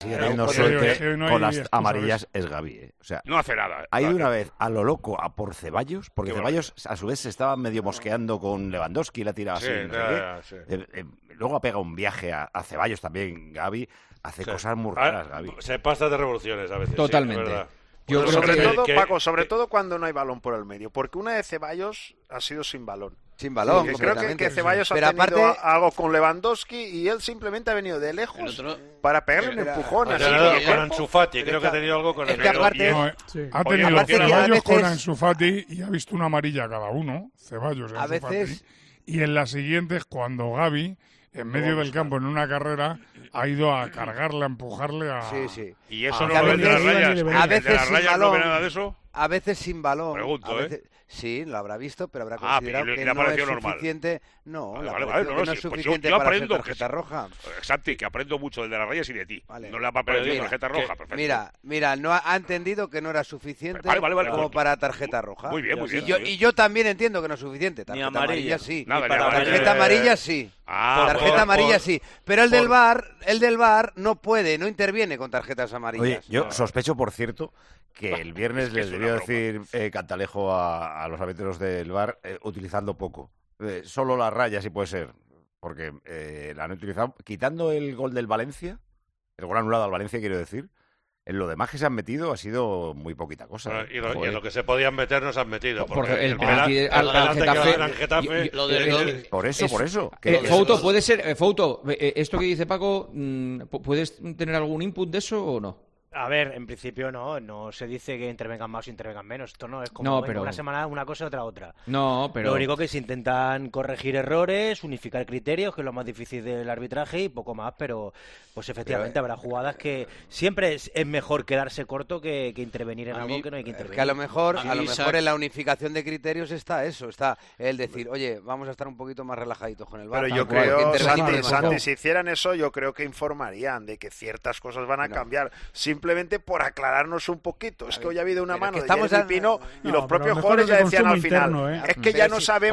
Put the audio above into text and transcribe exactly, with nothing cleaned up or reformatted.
sigue dando suerte con las amarillas es Gavi, ¿eh? O sea, no hace nada. Ha ido una vez a lo loco a por Ceballos, porque Qué Ceballos a su vez se estaba medio mosqueando con Lewandowski y la tiraba Sí, así. No sé ya, qué. ya, sí. Eh, eh, luego ha pegado un viaje a, a Ceballos también, Gavi. Hace Sí. cosas muy Ah, raras, Gavi. Se pasa de revoluciones a veces. Totalmente. Sí, es verdad. Yo Pues creo sobre que- todo, que- Paco, sobre que- todo cuando no hay balón por el medio. Porque una de Ceballos ha sido sin balón. Sin balón, Porque creo que, completamente. que Ceballos ha Pero tenido aparte- a- algo con Lewandowski y él simplemente ha venido de lejos El otro- para pegarle un Era- empujón. Ha así, tenido con el con cuerpo. Ansu Fati, Pero creo que ha está- tenido algo con es el que aparte- No, eh, Sí. Ha Oye, tenido aparte que a Ceballos con veces- Ansu Fati y ha visto una amarilla cada uno, Ceballos y A Ansu veces- Fati, y en las siguientes cuando Gavi, en medio del campo en una carrera, ha ido a cargarle, a empujarle a... Sí, sí. Y eso Ah, no que a lo ven de las veces- rayas. a El de veces las sin rayas no ve balón. nada de eso. A veces sin balón. Pregunto, a ¿eh? veces- Sí, lo habrá visto, pero habrá Ah, considerado y le- que y le ha no es parecido normal. suficiente. No, Vale, le ha vale, parecido vale, que no, no sí, es pues yo- suficiente yo para ser aprendo que tarjeta sí. roja. Santi, que aprendo mucho del de las rayas y de ti. Vale. No le ha parecido Mira, tarjeta que- roja. Perfecto. Mira, mira, no ha, ha entendido que no era suficiente Vale, vale, vale, como pues- para tarjeta roja. Muy bien, muy Y bien. yo, y yo también entiendo que no es suficiente. Tarjeta amarilla. amarilla sí. Nada, ni para amarilla. Tarjeta Eh, amarilla sí. Ah, tarjeta por- amarilla por- sí. Pero el del por- V A R, el del V A R no puede, no interviene con tarjetas amarillas. Oye, yo sospecho, por cierto, que el viernes Es que les es debió una decir eh, Cantalejo a, a los árbitros del V A R eh, utilizando poco. Eh, solo las rayas, sí puede ser. Porque eh, la han utilizado. Quitando el gol del Valencia, el gol anulado al Valencia, quiero decir, en lo demás que se han metido ha sido muy poquita cosa. Bueno, ¿eh? y, lo, y Joder. en lo que se podían meter nos han metido. Porque Porque el el penalti penal- al- el al penalti que Getafe- dan en Getafe, yo- yo- Lo de- el- lo el- de- Por eso, Es- por eso. Eh, Que- Fouto, puede ser, eh, Fouto, eh, esto que dice Paco, mm, ¿puedes tener algún input de eso o no? A ver, en principio no, no se dice que intervengan más o intervengan menos. Esto no es como No, venga, pero- una semana una cosa y otra otra. No, pero... Lo único que se intentan corregir errores, unificar criterios, que es lo más difícil del arbitraje y poco más, pero pues efectivamente habrá jugadas que siempre es, es mejor quedarse corto que, que intervenir en A algo mí- que no hay que Es intervenir. que a lo mejor, A a lo mí, mejor Isaac- en la unificación de criterios está eso, está el decir, oye, vamos a estar un poquito más relajaditos con el V A R. Pero yo tal cual, que creo, intervenimos Santi, un Santi, poco. si hicieran eso, yo creo que informarían de que ciertas cosas van a No. cambiar. Simplemente por aclararnos un poquito. Es que hoy ha habido una Pero es mano que de estamos Jeremy a- Pino y No, los pero propios mejor jugadores es ya de decían consumo al final, interno, ¿eh? es que Pero ya no si- sabemos